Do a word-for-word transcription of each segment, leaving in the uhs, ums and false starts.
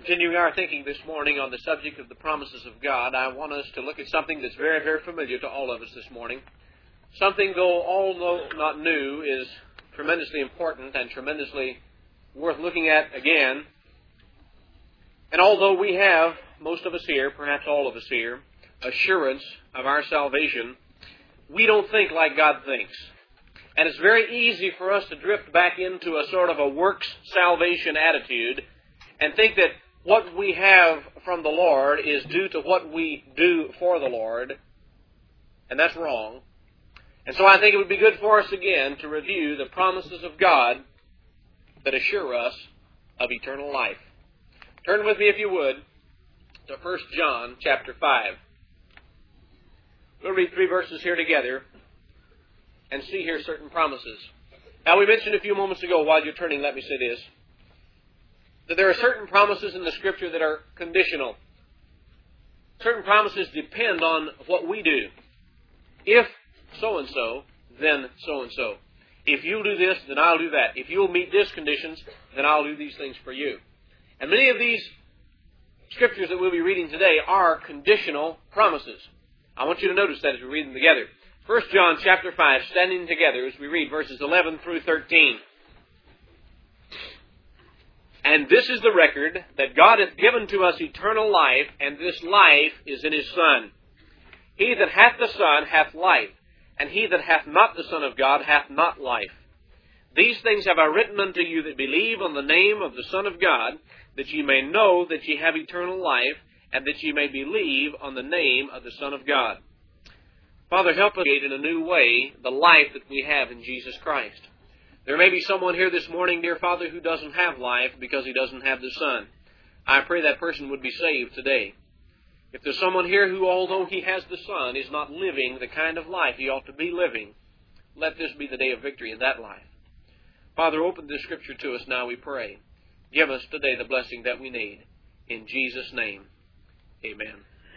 Continuing our thinking this morning on the subject of the promises of God, I want us to look at something that's very, very familiar to all of us this morning. Something, though although not new, is tremendously important and tremendously worth looking at again. And although we have, most of us here, perhaps all of us here, assurance of our salvation, we don't think like God thinks. And it's very easy for us to drift back into a sort of a works salvation attitude and think that what we have from the Lord is due to what we do for the Lord, and that's wrong. And so I think it would be good for us again to review the promises of God that assure us of eternal life. Turn with me, if you would, to First John chapter five. We'll read three verses here together and see here certain promises. Now, we mentioned a few moments ago, while you're turning, let me say this, that there are certain promises in the Scripture that are conditional. Certain promises depend on what we do. If so-and-so, then so-and-so. If you'll do this, then I'll do that. If you'll meet these conditions, then I'll do these things for you. And many of these Scriptures that we'll be reading today are conditional promises. I want you to notice that as we read them together. First John chapter five, standing together as we read verses eleven through thirteen. And this is the record, that God hath given to us eternal life, and this life is in His Son. He that hath the Son hath life, and he that hath not the Son of God hath not life. These things have I written unto you that believe on the name of the Son of God, that ye may know that ye have eternal life, and that ye may believe on the name of the Son of God. Father, help us in a new way the life that we have in Jesus Christ. There may be someone here this morning, dear Father, who doesn't have life because he doesn't have the Son. I pray that person would be saved today. If there's someone here who, although he has the Son, is not living the kind of life he ought to be living, let this be the day of victory in that life. Father, open this Scripture to us now, we pray. Give us today the blessing that we need. In Jesus' name, amen.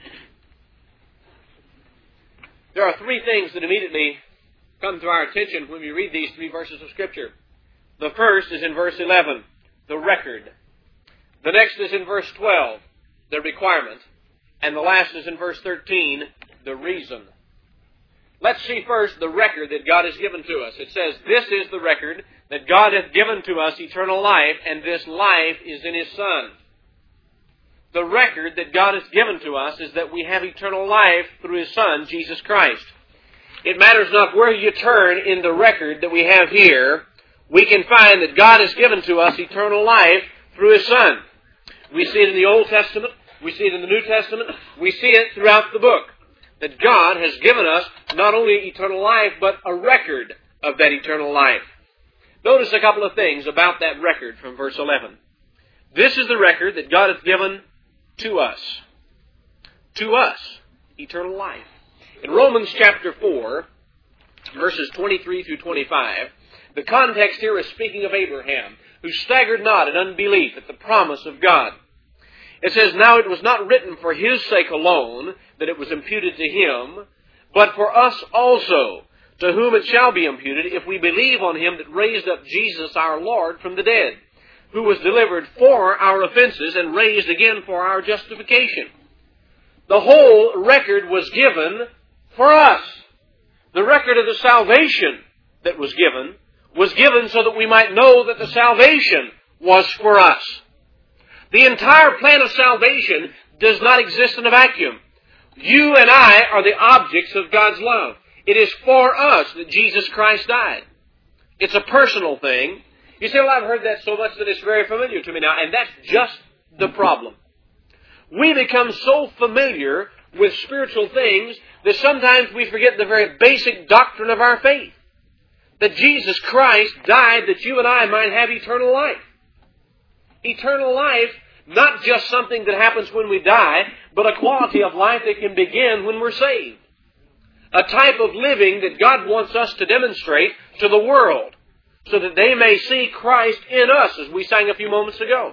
There are three things that immediately come to our attention when we read these three verses of Scripture. The first is in verse eleven, the record. The next is in verse twelve, the requirement. And the last is in verse thirteen, the reason. Let's see first the record that God has given to us. It says, this is the record, that God hath given to us eternal life, and this life is in His Son. The record that God has given to us is that we have eternal life through His Son, Jesus Christ. It matters not where you turn in the record that we have here, we can find that God has given to us eternal life through His Son. We see it in the Old Testament, we see it in the New Testament, we see it throughout the book, that God has given us not only eternal life, but a record of that eternal life. Notice a couple of things about that record from verse eleven. This is the record that God hath given to us. To us, eternal life. In Romans chapter four, verses twenty-three through twenty-five, the context here is speaking of Abraham, who staggered not in unbelief at the promise of God. It says, now it was not written for his sake alone that it was imputed to him, but for us also, to whom it shall be imputed, if we believe on Him that raised up Jesus our Lord from the dead, who was delivered for our offenses and raised again for our justification. The whole record was given for us. The record of the salvation that was given was given so that we might know that the salvation was for us. The entire plan of salvation does not exist in a vacuum. You and I are the objects of God's love. It is for us that Jesus Christ died. It's a personal thing. You say, well, I've heard that so much that it's very familiar to me now. And that's just the problem. We become so familiar with spiritual things that sometimes we forget the very basic doctrine of our faith. That Jesus Christ died that you and I might have eternal life. Eternal life, not just something that happens when we die, but a quality of life that can begin when we're saved. A type of living that God wants us to demonstrate to the world, so that they may see Christ in us, as we sang a few moments ago.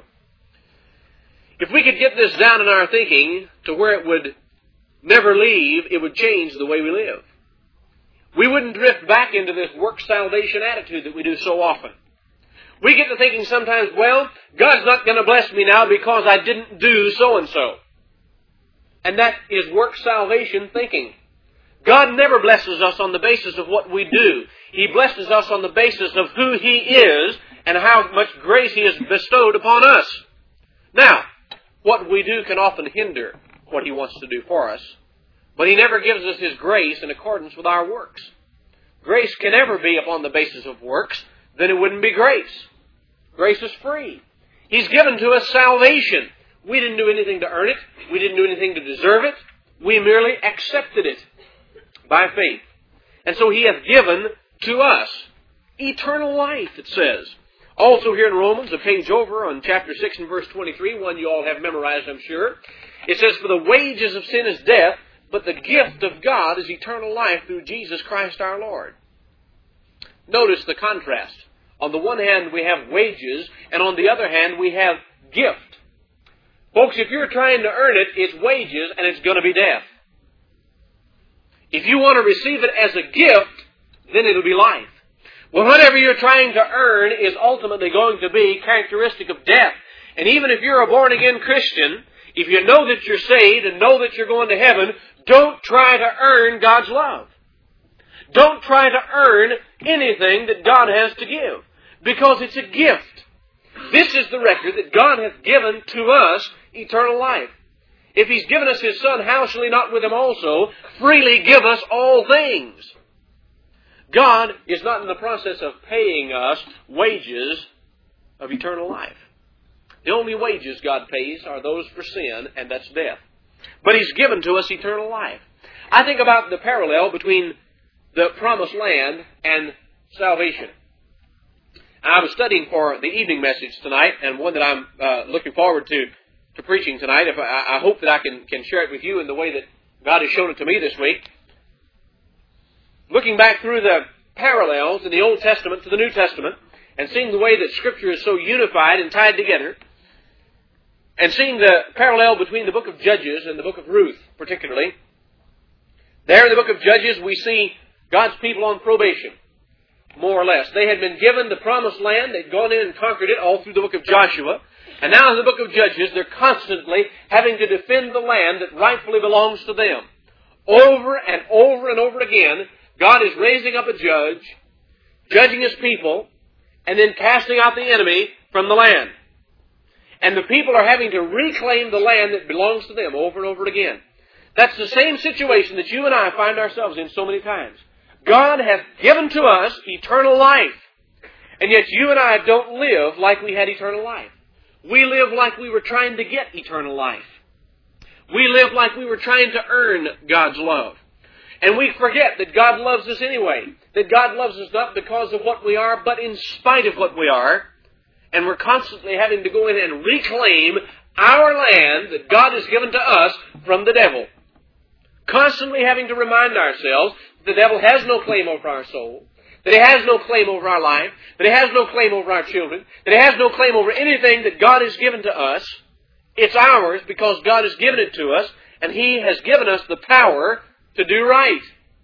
If we could get this down in our thinking to where it would never leave, it would change the way we live. We wouldn't drift back into this work salvation attitude that we do so often. We get to thinking sometimes, well, God's not going to bless me now because I didn't do so-and-so. And that is work salvation thinking. God never blesses us on the basis of what we do. He blesses us on the basis of who He is and how much grace He has bestowed upon us. Now, what we do can often hinder what He wants to do for us. But He never gives us His grace in accordance with our works. Grace can never be upon the basis of works. Then it wouldn't be grace. Grace is free. He's given to us salvation. We didn't do anything to earn it. We didn't do anything to deserve it. We merely accepted it by faith. And so He hath given to us eternal life, it says. Also here in Romans, a page over on chapter six and verse twenty-three, one you all have memorized, I'm sure. It says, for the wages of sin is death, but the gift of God is eternal life through Jesus Christ our Lord. Notice the contrast. On the one hand, we have wages, and on the other hand, we have gift. Folks, if you're trying to earn it, it's wages, and it's going to be death. If you want to receive it as a gift, then it'll be life. Well, whatever you're trying to earn is ultimately going to be characteristic of death. And even if you're a born-again Christian, if you know that you're saved and know that you're going to heaven, don't try to earn God's love. Don't try to earn anything that God has to give, because it's a gift. This is the record that God hath given to us eternal life. If He's given us His Son, how shall He not with Him also freely give us all things? God is not in the process of paying us wages of eternal life. The only wages God pays are those for sin, and that's death. But He's given to us eternal life. I think about the parallel between the promised land and salvation. I was studying for the evening message tonight, and one that I'm uh, looking forward to, to preaching tonight. If I, I hope that I can, can share it with you in the way that God has shown it to me this week. Looking back through the parallels in the Old Testament to the New Testament, and seeing the way that Scripture is so unified and tied together, and seeing the parallel between the book of Judges and the book of Ruth, particularly. There in the book of Judges, we see God's people on probation, more or less. They had been given the promised land. They'd gone in and conquered it all through the book of Joshua. And now in the book of Judges, they're constantly having to defend the land that rightfully belongs to them. Over and over and over again, God is raising up a judge, judging His people, and then casting out the enemy from the land. And the people are having to reclaim the land that belongs to them over and over again. That's the same situation that you and I find ourselves in so many times. God hath given to us eternal life. And yet you and I don't live like we had eternal life. We live like we were trying to get eternal life. We live like we were trying to earn God's love. And we forget that God loves us anyway. That God loves us not because of what we are, but in spite of what we are. And we're constantly having to go in and reclaim our land that God has given to us from the devil. Constantly having to remind ourselves that the devil has no claim over our soul, that he has no claim over our life, that he has no claim over our children, that he has no claim over anything that God has given to us. It's ours because God has given it to us, and He has given us the power to do right.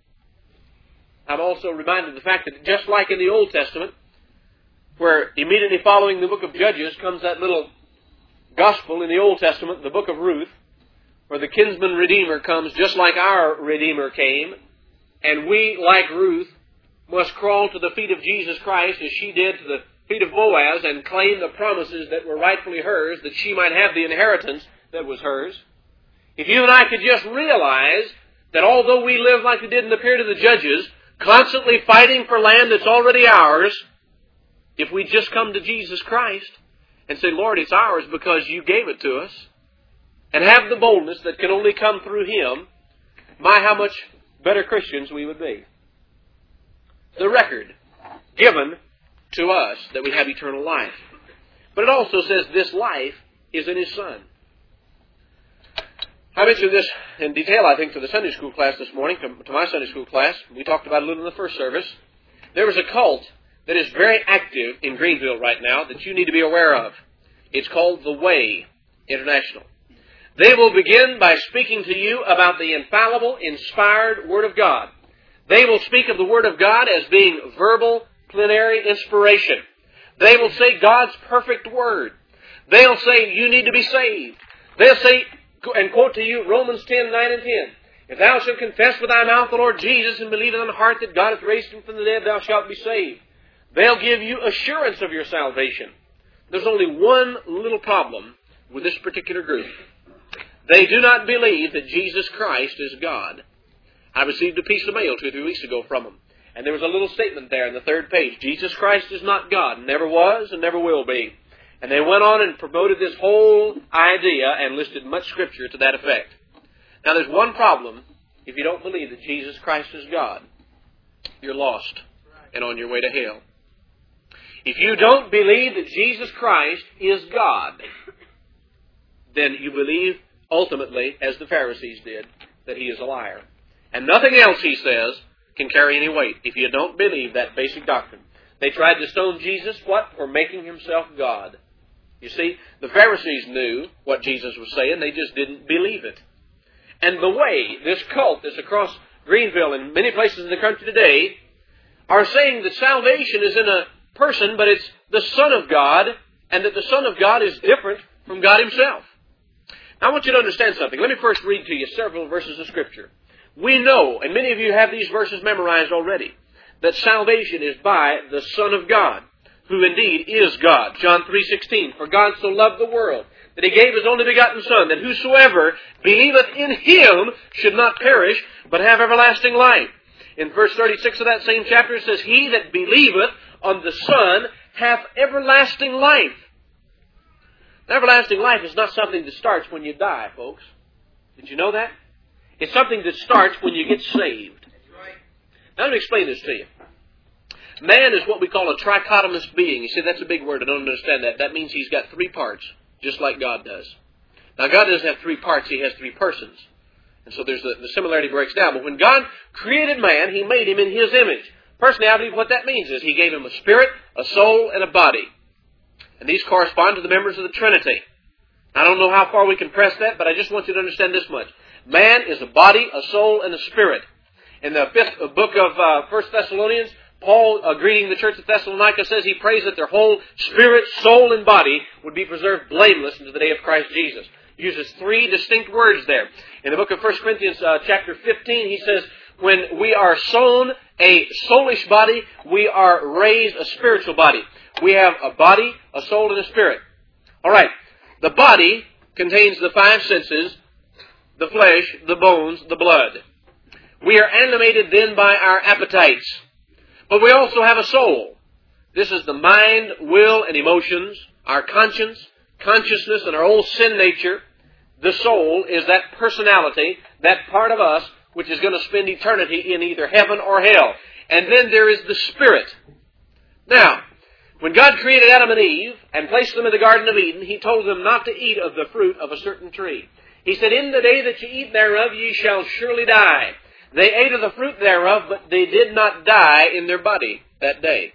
I'm also reminded of the fact that just like in the Old Testament, where immediately following the book of Judges comes that little gospel in the Old Testament, the book of Ruth, where the kinsman Redeemer comes just like our Redeemer came, and we, like Ruth, must crawl to the feet of Jesus Christ as she did to the feet of Boaz and claim the promises that were rightfully hers, that she might have the inheritance that was hers. If you and I could just realize that although we live like we did in the period of the Judges, constantly fighting for land that's already ours, if we just come to Jesus Christ and say, Lord, it's ours because you gave it to us, and have the boldness that can only come through Him, my, how much better Christians we would be. The record given to us that we have eternal life. But it also says this life is in His Son. I mentioned this in detail, I think, to the Sunday school class this morning, to, to my Sunday school class. We talked about it a little in the first service. There was a cult that is very active in Greenville right now that you need to be aware of. It's called The Way International. They will begin by speaking to you about the infallible, inspired Word of God. They will speak of the Word of God as being verbal, plenary inspiration. They will say God's perfect word. They'll say you need to be saved. They'll say, and quote to you Romans ten, nine and ten. If thou shalt confess with thy mouth the Lord Jesus and believe in thy heart that God hath raised him from the dead, thou shalt be saved. They'll give you assurance of your salvation. There's only one little problem with this particular group. They do not believe that Jesus Christ is God. I received a piece of mail two or three weeks ago from them. And there was a little statement there on the third page. Jesus Christ is not God. Never was and never will be. And they went on and promoted this whole idea and listed much Scripture to that effect. Now there's one problem if you don't believe that Jesus Christ is God. You're lost and on your way to hell. If you don't believe that Jesus Christ is God, then you believe ultimately, as the Pharisees did, that He is a liar. And nothing else, he says, can carry any weight if you don't believe that basic doctrine. They tried to stone Jesus, what? For making Himself God. You see, the Pharisees knew what Jesus was saying. They just didn't believe it. And the way this cult that's across Greenville and many places in the country today are saying that salvation is in a person, but it's the Son of God, and that the Son of God is different from God Himself. Now I want you to understand something. Let me first read to you several verses of Scripture. We know, and many of you have these verses memorized already, that salvation is by the Son of God, who indeed is God. John three sixteen, for God so loved the world, that He gave His only begotten Son, that whosoever believeth in Him should not perish, but have everlasting life. In verse thirty-six of that same chapter it says, he that believeth on the Son hath everlasting life. Everlasting life is not something that starts when you die, folks. Did you know that? It's something that starts when you get saved. Now let me explain this to you. Man is what we call a trichotomous being. You see, that's a big word. I don't understand that. That means he's got three parts, just like God does. Now, God doesn't have three parts. He has three persons. And so there's the, the similarity breaks down. But when God created man, He made him in His image. Personally, I believe what that means is He gave him a spirit, a soul, and a body. And these correspond to the members of the Trinity. I don't know how far we can press that, but I just want you to understand this much. Man is a body, a soul, and a spirit. In the fifth book of uh, First Thessalonians, Paul, uh, greeting the church of Thessalonica, says he prays that their whole spirit, soul, and body would be preserved blameless unto the day of Christ Jesus. He uses three distinct words there. In the book of First Corinthians uh, chapter fifteen, he says, when we are sown a soulish body, we are raised a spiritual body. We have a body, a soul, and a spirit. All right. The body contains the five senses, the flesh, the bones, the blood. We are animated then by our appetites. But we also have a soul. This is the mind, will, and emotions, our conscience, consciousness, and our old sin nature. The soul is that personality, that part of us, which is going to spend eternity in either heaven or hell. And then there is the spirit. Now, when God created Adam and Eve and placed them in the Garden of Eden, He told them not to eat of the fruit of a certain tree. He said, in the day that ye eat thereof, ye shall surely die. They ate of the fruit thereof, but they did not die in their body that day.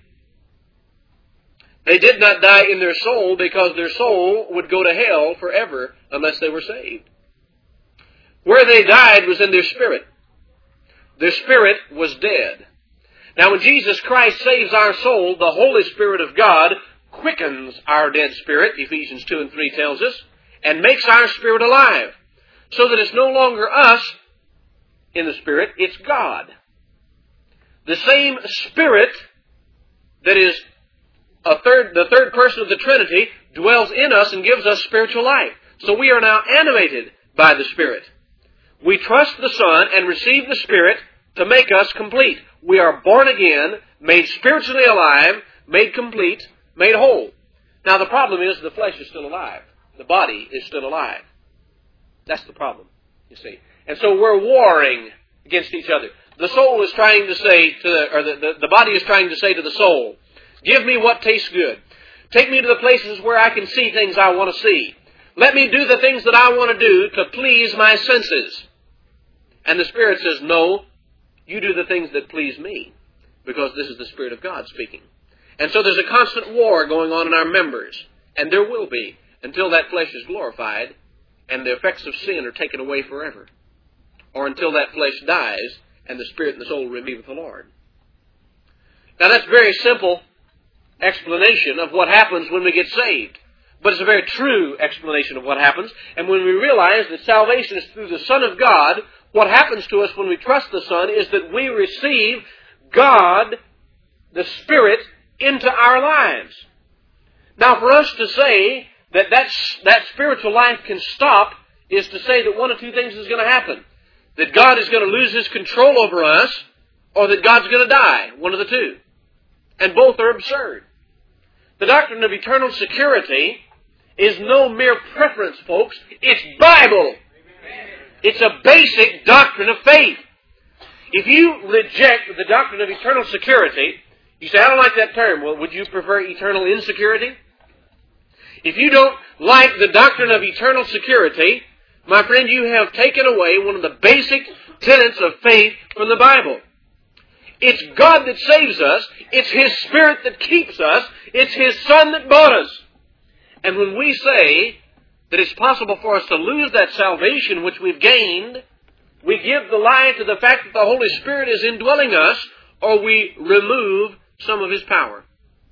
They did not die in their soul because their soul would go to hell forever unless they were saved. Where they died was in their spirit. Their spirit was dead. Now when Jesus Christ saves our soul, the Holy Spirit of God quickens our dead spirit, Ephesians two and three tells us, and makes our spirit alive. So that it's no longer us in the Spirit, it's God. The same Spirit that is a third, the third person of the Trinity dwells in us and gives us spiritual life. So we are now animated by the Spirit. We trust the Son and receive the Spirit to make us complete. We are born again, made spiritually alive, made complete, made whole. Now the problem is the flesh is still alive. The body is still alive. That's the problem, you see. And so we're warring against each other. The soul is trying to say to the, or the, the, the body is trying to say to the soul, give me what tastes good. Take me to the places where I can see things I want to see. Let me do the things that I want to do to please my senses. And the Spirit says, no, you do the things that please me, because this is the Spirit of God speaking. And so there's a constant war going on in our members, and there will be, until that flesh is glorified and the effects of sin are taken away forever, or until that flesh dies and the Spirit and the soul remain with the Lord. Now that's very simple, explanation of what happens when we get saved. But it's a very true explanation of what happens. And when we realize that salvation is through the Son of God, what happens to us when we trust the Son is that we receive God, the Spirit, into our lives. Now, for us to say that that's, that spiritual life can stop is to say that one of two things is going to happen. That God is going to lose His control over us, or that God's going to die. One of the two. And both are absurd. The doctrine of eternal security is no mere preference, folks. It's Bible. It's a basic doctrine of faith. If you reject the doctrine of eternal security, you say, I don't like that term. Well, would you prefer eternal insecurity? If you don't like the doctrine of eternal security, my friend, you have taken away one of the basic tenets of faith from the Bible. It's God that saves us. It's His Spirit that keeps us. It's His Son that bought us. And when we say that it's possible for us to lose that salvation which we've gained, we give the lie to the fact that the Holy Spirit is indwelling us, or we remove some of His power.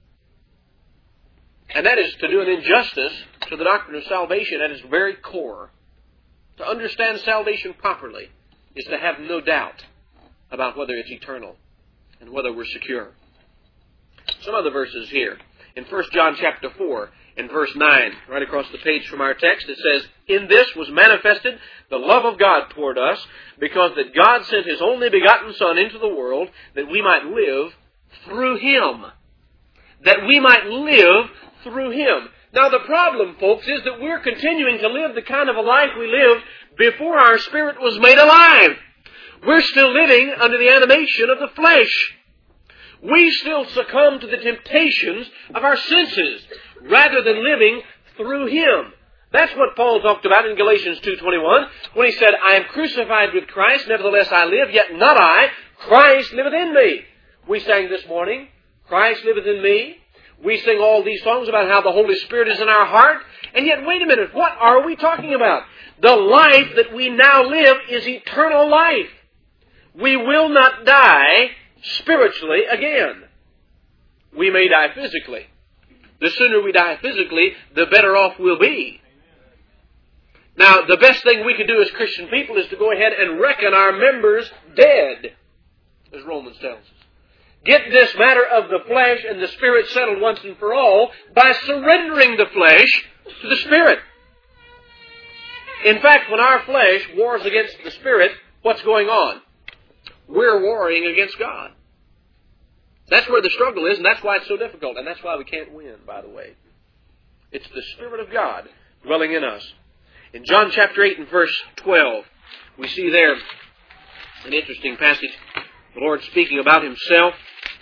And that is to do an injustice to the doctrine of salvation at its very core. To understand salvation properly is to have no doubt about whether it's eternal and whether we're secure. Some other verses here. In First John chapter four, in verse nine, right across the page from our text, it says, In this was manifested the love of God toward us, because that God sent His only begotten Son into the world, that we might live through Him. That we might live through Him. Now the problem, folks, is that we're continuing to live the kind of a life we lived before our spirit was made alive. We're still living under the animation of the flesh. We still succumb to the temptations of our senses, rather than living through Him. That's what Paul talked about in Galatians two twenty-one, when he said, I am crucified with Christ, nevertheless I live, yet not I, Christ liveth in me. We sang this morning, Christ liveth in me. We sing all these songs about how the Holy Spirit is in our heart. And yet, wait a minute, what are we talking about? The life that we now live is eternal life. We will not die spiritually again. We may die physically. The sooner we die physically, the better off we'll be. Now, the best thing we can do as Christian people is to go ahead and reckon our members dead, as Romans tells us. Get this matter of the flesh and the Spirit settled once and for all by surrendering the flesh to the Spirit. In fact, when our flesh wars against the Spirit, what's going on? We're warring against God. That's where the struggle is, and that's why it's so difficult, and that's why we can't win, by the way. It's the Spirit of God dwelling in us. In John chapter eight and verse twelve, we see there an interesting passage. The Lord speaking about Himself.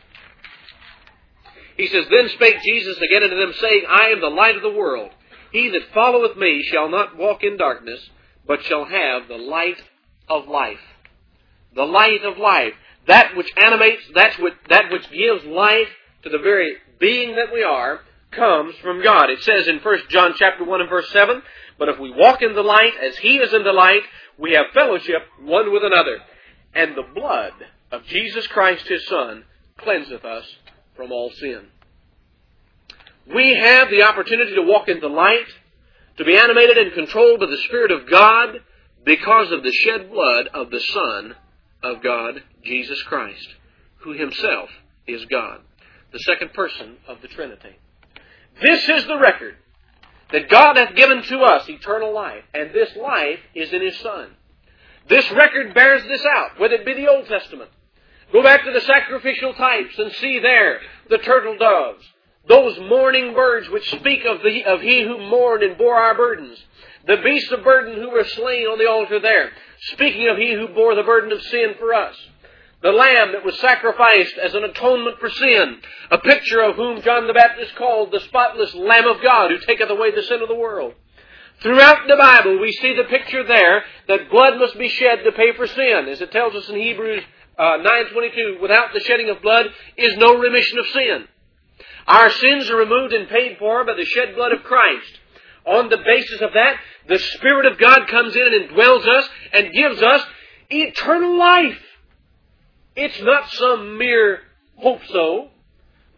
He says, Then spake Jesus again unto them, saying, I am the light of the world. He that followeth me shall not walk in darkness, but shall have the light of life. The light of life. That which animates, that which, that which gives life to the very being that we are, comes from God. It says in First John chapter one and verse seven, But if we walk in the light as He is in the light, we have fellowship one with another. And the blood of Jesus Christ His Son cleanseth us from all sin. We have the opportunity to walk in the light, to be animated and controlled by the Spirit of God because of the shed blood of the Son of God, Jesus Christ, who Himself is God, the second person of the Trinity. This is the record that God hath given to us, eternal life, and this life is in His Son. This record bears this out, whether it be the Old Testament. Go back to the sacrificial types and see there the turtle doves, those mourning birds which speak of, the, of He who mourned and bore our burdens, the beasts of burden who were slain on the altar there, speaking of He who bore the burden of sin for us, the lamb that was sacrificed as an atonement for sin, a picture of whom John the Baptist called the spotless Lamb of God who taketh away the sin of the world. Throughout the Bible, we see the picture there that blood must be shed to pay for sin. As it tells us in Hebrews uh, nine twenty-two, without the shedding of blood is no remission of sin. Our sins are removed and paid for by the shed blood of Christ. On the basis of that, the Spirit of God comes in and indwells us and gives us eternal life. It's not some mere hope-so.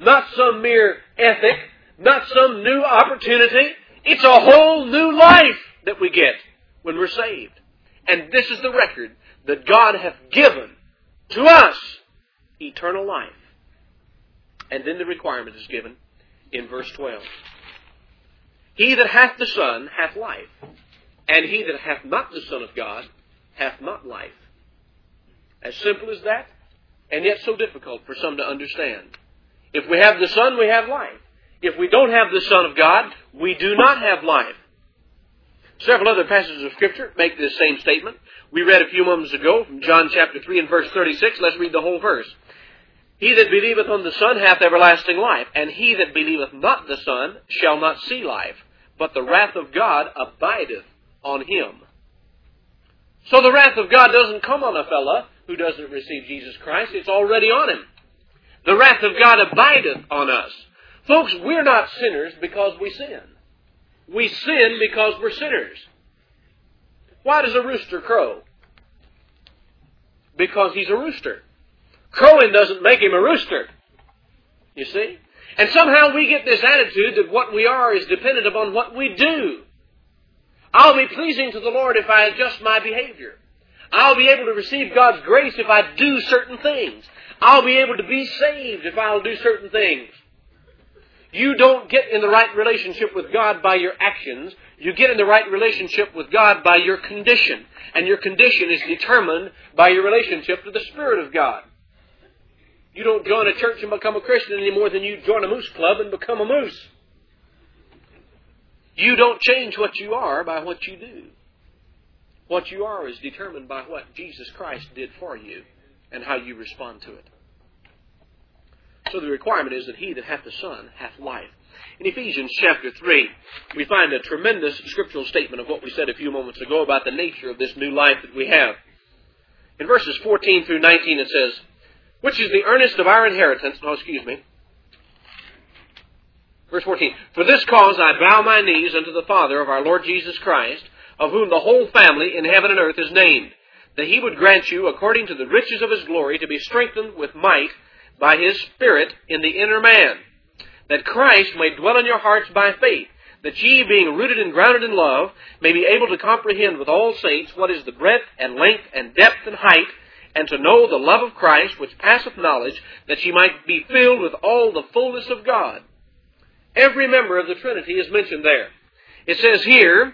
not some mere ethic, not some new opportunity. It's a whole new life that we get when we're saved. And this is the record that God hath given to us, eternal life. And then the requirement is given in verse twelve. He that hath the Son hath life, and he that hath not the Son of God hath not life. As simple as that, and yet so difficult for some to understand. If we have the Son, we have life. If we don't have the Son of God, we do not have life. Several other passages of Scripture make this same statement. We read a few moments ago from John chapter three and verse thirty-six. Let's read the whole verse. He that believeth on the Son hath everlasting life, and he that believeth not the Son shall not see life, but the wrath of God abideth on him. So the wrath of God doesn't come on a fella who doesn't receive Jesus Christ. It's already on him. The wrath of God abideth on us. Folks, we're not sinners because we sin. We sin because we're sinners. Why does a rooster crow? Because he's a rooster. Crowing doesn't make him a rooster. You see? And somehow we get this attitude that what we are is dependent upon what we do. I'll be pleasing to the Lord if I adjust my behavior. I'll be able to receive God's grace if I do certain things. I'll be able to be saved if I'll do certain things. You don't get in the right relationship with God by your actions. You get in the right relationship with God by your condition. And your condition is determined by your relationship to the Spirit of God. You don't join a church and become a Christian any more than you join a moose club and become a moose. You don't change what you are by what you do. What you are is determined by what Jesus Christ did for you and how you respond to it. So the requirement is that he that hath the Son hath life. In Ephesians chapter three, we find a tremendous scriptural statement of what we said a few moments ago about the nature of this new life that we have. In verses fourteen through nineteen it says, which is the earnest of our inheritance. No, excuse me. Verse fourteen. For this cause I bow my knees unto the Father of our Lord Jesus Christ, of whom the whole family in heaven and earth is named, that he would grant you, according to the riches of his glory, to be strengthened with might by his Spirit in the inner man, that Christ may dwell in your hearts by faith, that ye, being rooted and grounded in love, may be able to comprehend with all saints what is the breadth and length and depth and height, and to know the love of Christ, which passeth knowledge, that ye might be filled with all the fullness of God. Every member of the Trinity is mentioned there. It says here,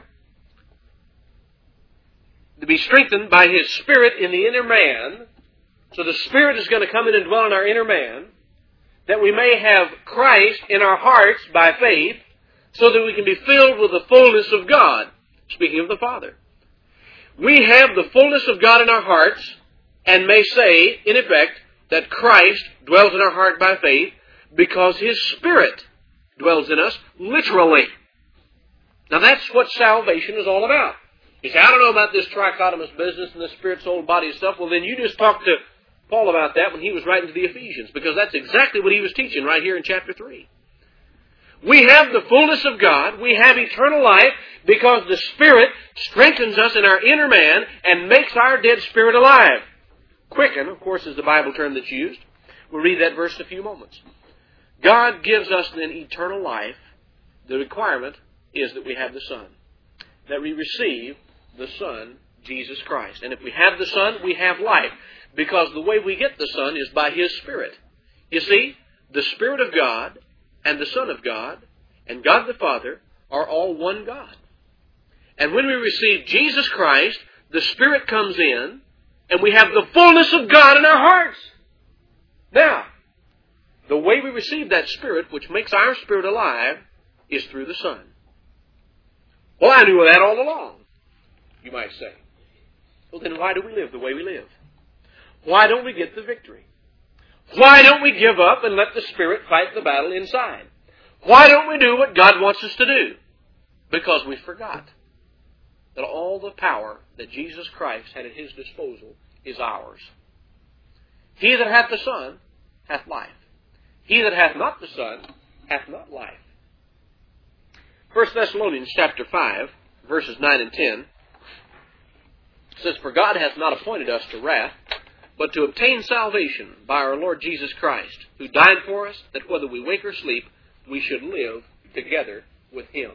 to be strengthened by his Spirit in the inner man. So the Spirit is going to come in and dwell in our inner man, that we may have Christ in our hearts by faith, so that we can be filled with the fullness of God. Speaking of the Father. We have the fullness of God in our hearts, and may say, in effect, that Christ dwells in our heart by faith, because his Spirit dwells in us literally. Now that's what salvation is all about. You say, I don't know about this trichotomous business and the spirit, soul, body stuff. Well, then you just talk to Paul about that when he was writing to the Ephesians, because that's exactly what he was teaching right here in chapter three. We have the fullness of God. We have eternal life because the Spirit strengthens us in our inner man and makes our dead spirit alive. Quicken, of course, is the Bible term that's used. We'll read that verse in a few moments. God gives us then eternal life. The requirement is that we have the Son, that we receive the Son, Jesus Christ. And if we have the Son, we have life, because the way we get the Son is by his Spirit. You see, the Spirit of God and the Son of God and God the Father are all one God. And when we receive Jesus Christ, the Spirit comes in, and we have the fullness of God in our hearts. Now, the way we receive that Spirit, which makes our spirit alive, is through the Son. Well, I knew that all along, you might say. Well, then why do we live the way we live? Why don't we get the victory? Why don't we give up and let the Spirit fight the battle inside? Why don't we do what God wants us to do? Because we forgot that all the power that Jesus Christ had at his disposal is ours. He that hath the Son hath life. He that hath not the Son hath not life. First Thessalonians chapter five, verses nine and ten says, for God hath not appointed us to wrath, but to obtain salvation by our Lord Jesus Christ, who died for us, that whether we wake or sleep, we should live together with Him.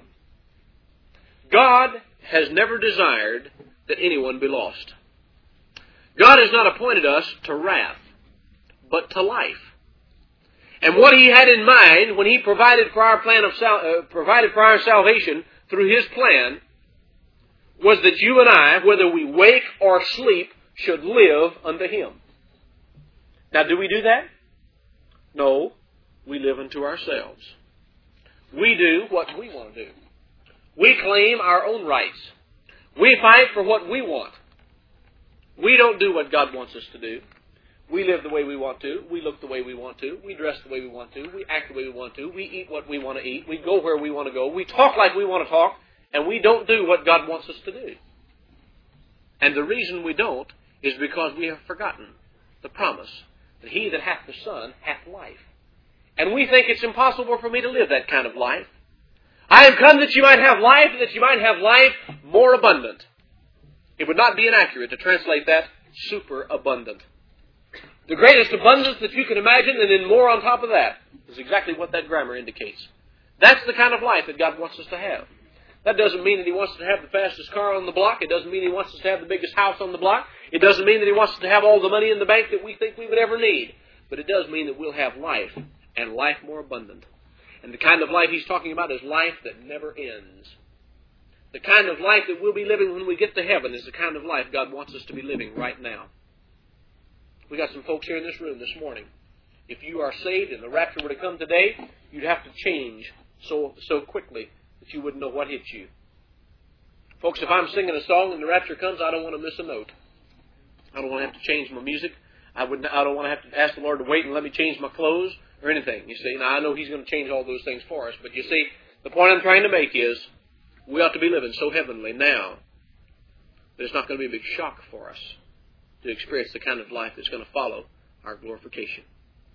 God has never desired that anyone be lost. God has not appointed us to wrath, but to life. And what He had in mind when He provided for our plan of sal- uh, provided for our salvation through His plan was that you and I, whether we wake or sleep, should live unto Him. Now, do we do that? No, we live unto ourselves. We do what we want to do. We claim our own rights. We fight for what we want. We don't do what God wants us to do. We live the way we want to. We look the way we want to. We dress the way we want to. We act the way we want to. We eat what we want to eat. We go where we want to go. We talk like we want to talk. And we don't do what God wants us to do. And the reason we don't is because we have forgotten the promise that He that hath the Son hath life. And we think it's impossible for me to live that kind of life. I have come that you might have life, and that you might have life more abundant. It would not be inaccurate to translate that super abundant. The greatest abundance that you can imagine, and then more on top of that, is exactly what that grammar indicates. That's the kind of life that God wants us to have. That doesn't mean that He wants us to have the fastest car on the block. It doesn't mean He wants us to have the biggest house on the block. It doesn't mean that He wants us to have all the money in the bank that we think we would ever need. But it does mean that we'll have life, and life more abundant. And the kind of life He's talking about is life that never ends. The kind of life that we'll be living when we get to heaven is the kind of life God wants us to be living right now. We got some folks here in this room this morning. If you are saved and the rapture were to come today, you'd have to change so so quickly that you wouldn't know what hit you. Folks, if I'm singing a song and the rapture comes, I don't want to miss a note. I don't want to have to change my music. I wouldn't. I don't want to have to ask the Lord to wait and let me change my clothes or anything. You see, now I know He's going to change all those things for us, but you see, the point I'm trying to make is we ought to be living so heavenly now that it's not going to be a big shock for us to experience the kind of life that's going to follow our glorification.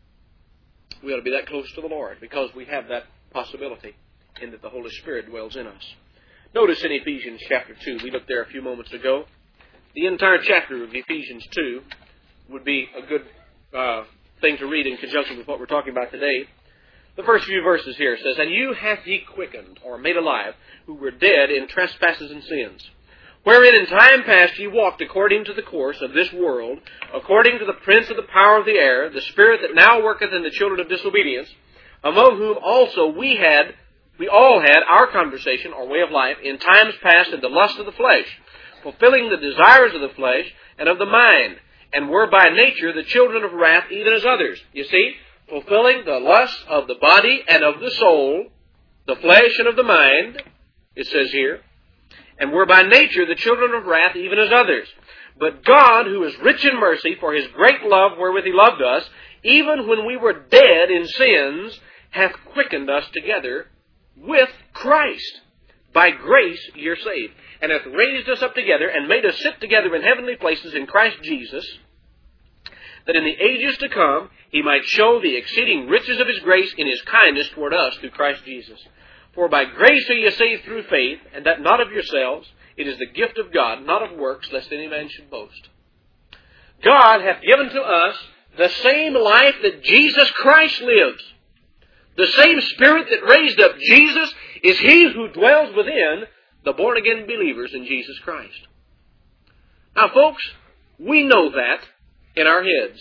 We ought to be that close to the Lord because we have that possibility in that the Holy Spirit dwells in us. Notice in Ephesians chapter two, we looked there a few moments ago, the entire chapter of Ephesians two would be a good uh, thing to read in conjunction with what we're talking about today. The first few verses here says, "And you hath He quickened, or made alive, who were dead in trespasses and sins, wherein in time past ye walked according to the course of this world, according to the prince of the power of the air, the spirit that now worketh in the children of disobedience, among whom also we had, we all had our conversation, or way of life, in times past in the lust of the flesh, fulfilling the desires of the flesh and of the mind, and were by nature the children of wrath, even as others." You see, fulfilling the lusts of the body and of the soul, the flesh and of the mind, it says here, "and were by nature the children of wrath, even as others. But God, who is rich in mercy, for His great love wherewith He loved us, even when we were dead in sins, hath quickened us together with Christ. By grace ye are saved, and hath raised us up together, and made us sit together in heavenly places in Christ Jesus, that in the ages to come He might show the exceeding riches of His grace in His kindness toward us through Christ Jesus. For by grace are ye saved through faith, and that not of yourselves. It is the gift of God, not of works, lest any man should boast." God hath given to us the same life that Jesus Christ lives. The same Spirit that raised up Jesus is He who dwells within the born-again believers in Jesus Christ. Now, folks, we know that in our heads.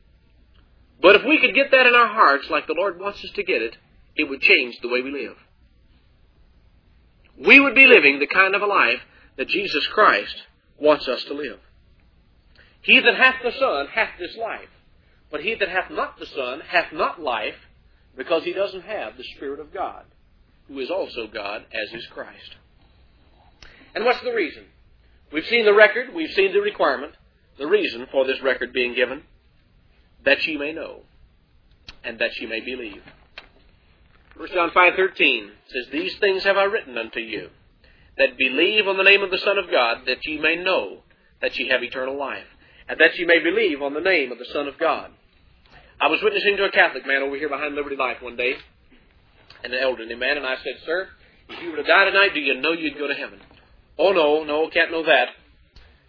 But if we could get that in our hearts like the Lord wants us to get it, it would change the way we live. We would be living the kind of a life that Jesus Christ wants us to live. "He that hath the Son hath this life, but he that hath not the Son hath not life, because he doesn't have the Spirit of God, who is also God, as is Christ." And what's the reason? We've seen the record, we've seen the requirement, the reason for this record being given, that ye may know, and that ye may believe. First John five thirteen says, "These things have I written unto you, that believe on the name of the Son of God, that ye may know that ye have eternal life, and that ye may believe on the name of the Son of God." I was witnessing to a Catholic man over here behind Liberty Life one day, and an elderly man, and I said, "Sir, if you were to die tonight, do you know you'd go to heaven?" "Oh, no, no, can't know that."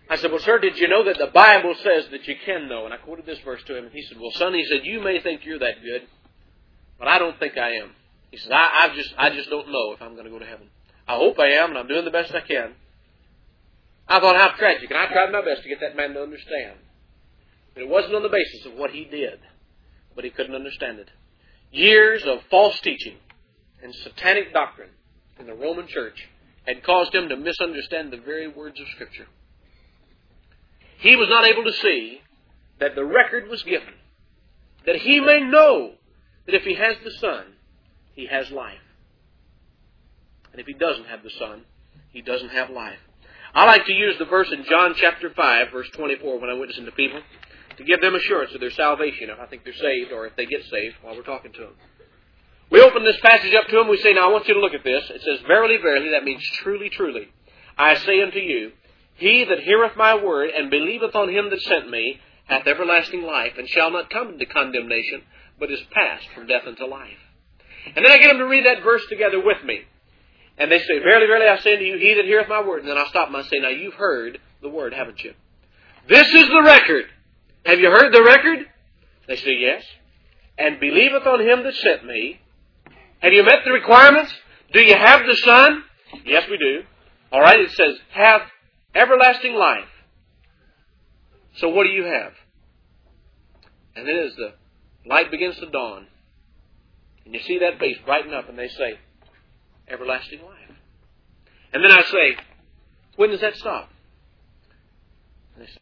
I said, well, sir, did you know that the Bible says that you can know? And I quoted this verse to him. And he said, well, son, he said, you may think you're that good, but I don't think I am. He said, I, I just I just don't know if I'm going to go to heaven. I hope I am, and I'm doing the best I can. I thought, how tragic. And I tried my best to get that man to understand. But it wasn't on the basis of what he did, but he couldn't understand it. Years of false teaching and satanic doctrine in the Roman Church had caused him to misunderstand the very words of Scripture. He was not able to see that the record was given, that he may know that if he has the Son, he has life. And if he doesn't have the Son, he doesn't have life. I like to use the verse in John chapter five, verse twenty-four, when I'm witnessing to people, to give them assurance of their salvation, if I think they're saved or if they get saved while we're talking to them. We open this passage up to them. We say, now I want you to look at this. It says, verily, verily, that means truly, truly. I say unto you, he that heareth my word and believeth on him that sent me hath everlasting life, and shall not come into condemnation, but is passed from death unto life. And then I get them to read that verse together with me. And they say, verily, verily, I say unto you, he that heareth my word. And then I stop them and I say, now you've heard the word, haven't you? This is the record. Have you heard the record? They say, yes. And believeth on him that sent me. Have you met the requirements? Do you have the Son? Yes, we do. All right, it says, hath everlasting life. So what do you have? And then as the light begins to dawn, and you see that face brighten up, and they say, everlasting life. And then I say, when does that stop? And they say,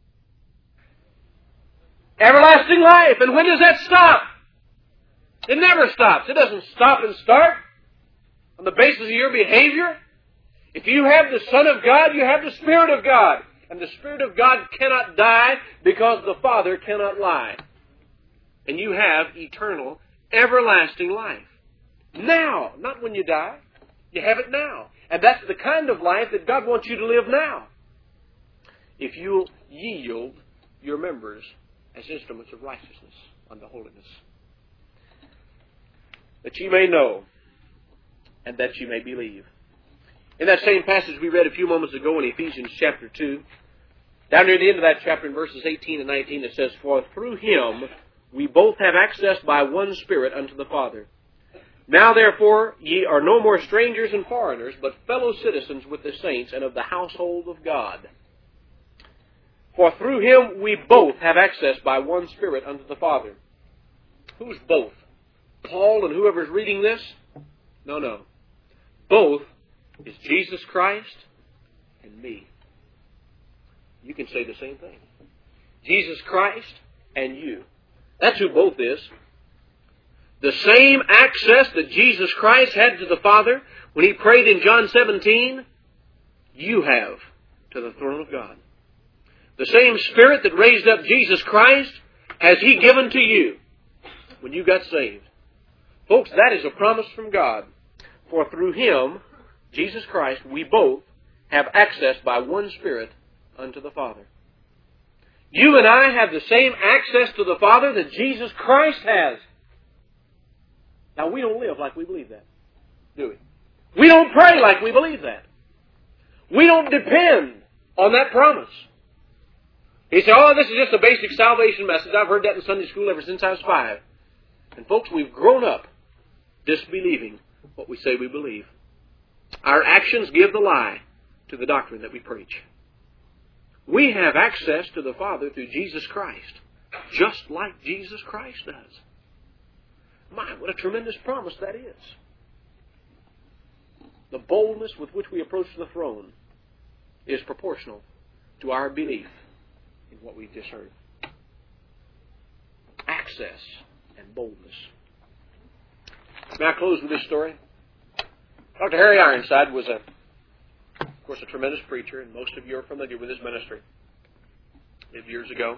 everlasting life. And when does that stop? It never stops. It doesn't stop and start on the basis of your behavior. If you have the Son of God, you have the Spirit of God. And the Spirit of God cannot die because the Father cannot lie. And you have eternal, everlasting life. Now, not when you die. You have it now. And that's the kind of life that God wants you to live now. If you'll yield your members as instruments of righteousness unto holiness. That ye may know, and that ye may believe. In that same passage we read a few moments ago in Ephesians chapter two, down near the end of that chapter in verses eighteen and nineteen, it says, for through him we both have access by one Spirit unto the Father. Now therefore ye are no more strangers and foreigners, but fellow citizens with the saints and of the household of God. For through him we both have access by one Spirit unto the Father. Who's both? Paul and whoever's reading this? No, no. Both is Jesus Christ and me. You can say the same thing. Jesus Christ and you. That's who both is. The same access that Jesus Christ had to the Father when He prayed in John seventeen, you have to the throne of God. The same Spirit that raised up Jesus Christ has He given to you when you got saved. Folks, that is a promise from God. For through Him, Jesus Christ, we both have access by one Spirit unto the Father. You and I have the same access to the Father that Jesus Christ has. Now, we don't live like we believe that, do we? We don't pray like we believe that. We don't depend on that promise. He said, oh, this is just a basic salvation message. I've heard that in Sunday school ever since I was five. And folks, we've grown up disbelieving what we say we believe. Our actions give the lie to the doctrine that we preach. We have access to the Father through Jesus Christ, just like Jesus Christ does. My, what a tremendous promise that is. The boldness with which we approach the throne is proportional to our belief in what we've just heard. Access and boldness. May I close with this story? Doctor Harry Ironside was, a, of course, a tremendous preacher, and most of you are familiar with his ministry. Lived years ago.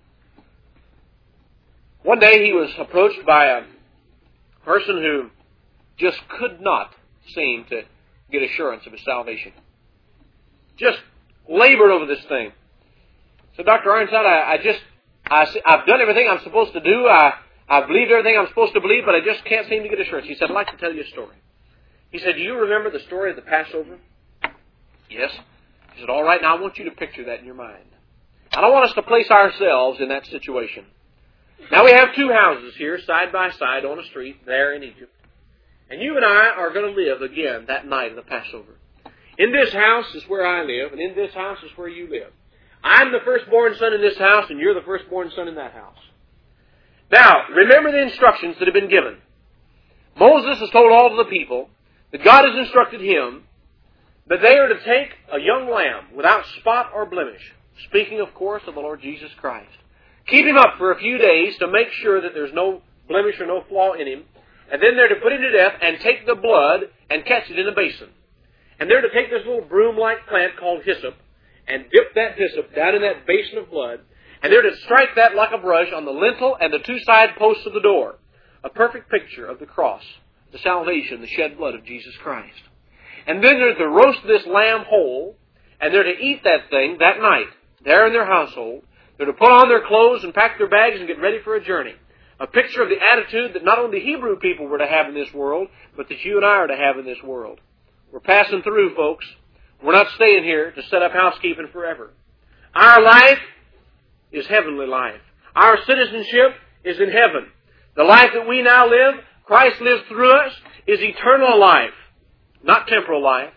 One day he was approached by a person who just could not seem to get assurance of his salvation. Just labored over this thing. So, Doctor Ironside, I, I just, I, I've done everything I'm supposed to do. I, I've believed everything I'm supposed to believe, but I just can't seem to get assurance. He said, I'd like to tell you a story. He said, do you remember the story of the Passover? Yes. He He said, all right, now I want you to picture that in your mind. I don't want us to place ourselves in that situation. Now we have two houses here, side by side on a street there in Egypt. And you and I are going to live again that night of the Passover. In this house is where I live, and in this house is where you live. I'm the firstborn son in this house, and you're the firstborn son in that house. Now, remember the instructions that have been given. Moses has told all of the people that God has instructed him that they are to take a young lamb without spot or blemish. Speaking, of course, of the Lord Jesus Christ. Keep him up for a few days to make sure that there's no blemish or no flaw in him. And then they're to put him to death and take the blood and catch it in a basin. And they're to take this little broom-like plant called hyssop and dip that hyssop down in that basin of blood. And they're to strike that like a brush on the lintel and the two side posts of the door. A perfect picture of the cross, the salvation, the shed blood of Jesus Christ. And then they're to roast this lamb whole, and they're to eat that thing that night, there in their household. They're to put on their clothes and pack their bags and get ready for a journey. A picture of the attitude that not only the Hebrew people were to have in this world, but that you and I are to have in this world. We're passing through, folks. We're not staying here to set up housekeeping forever. Our life is heavenly life. Our citizenship is in heaven. The life that we now live, Christ lives through us, is eternal life, not temporal life.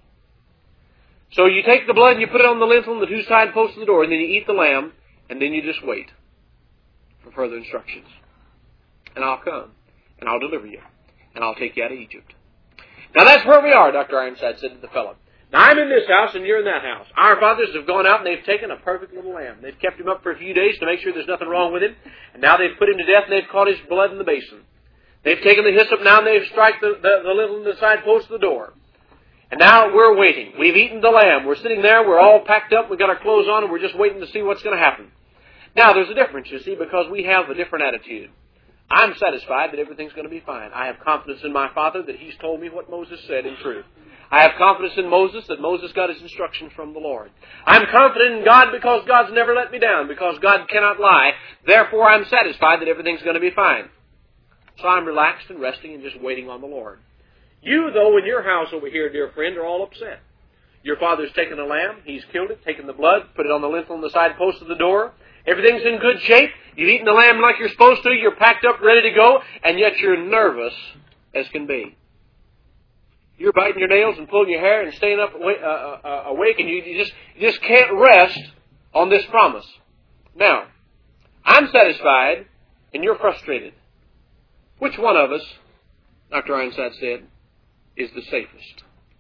So you take the blood and you put it on the lintel and the two side posts of the door, and then you eat the lamb, and then you just wait for further instructions. And I'll come, and I'll deliver you, and I'll take you out of Egypt. Now that's where we are, Doctor Ironside said to the fellow. Now I'm in this house, and you're in that house. Our fathers have gone out, and they've taken a perfect little lamb. They've kept him up for a few days to make sure there's nothing wrong with him. And now they've put him to death, and they've caught his blood in the basin. They've taken the hyssop now, and they've struck the, the, the little the side post of the door. And now we're waiting. We've eaten the lamb. We're sitting there. We're all packed up. We've got our clothes on, and we're just waiting to see what's going to happen. Now, there's a difference, you see, because we have a different attitude. I'm satisfied that everything's going to be fine. I have confidence in my Father that He's told me what Moses said in truth. I have confidence in Moses that Moses got his instructions from the Lord. I'm confident in God because God's never let me down, because God cannot lie. Therefore, I'm satisfied that everything's going to be fine. So I'm relaxed and resting and just waiting on the Lord. You, though, in your house over here, dear friend, are all upset. Your father's taken a lamb. He's killed it, taken the blood, put it on the lintel on the side post of the door. Everything's in good shape. You've eaten the lamb like you're supposed to. You're packed up, ready to go, and yet you're nervous as can be. You're biting your nails and pulling your hair and staying up awake, uh, uh, awake and you, you, just, you just can't rest on this promise. Now, I'm satisfied, and you're frustrated. Which one of us, Doctor Ironside said, is the safest?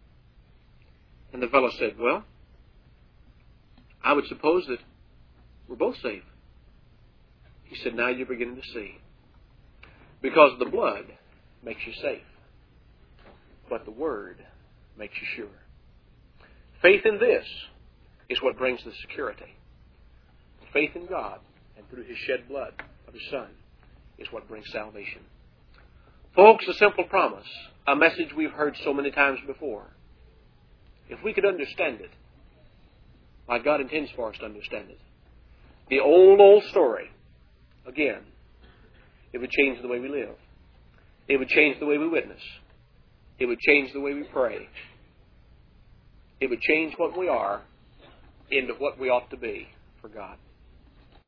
And the fellow said, well, I would suppose that we're both safe. He said, now you're beginning to see. Because the blood makes you safe. But the Word makes you sure. Faith in this is what brings the security. Faith in God and through His shed blood of His Son is what brings salvation. Folks, a simple promise, a message we've heard so many times before. If we could understand it, like God intends for us to understand it, the old, old story, again, it would change the way we live. It would change the way we witness. It would change the way we pray. It would change what we are into what we ought to be for God.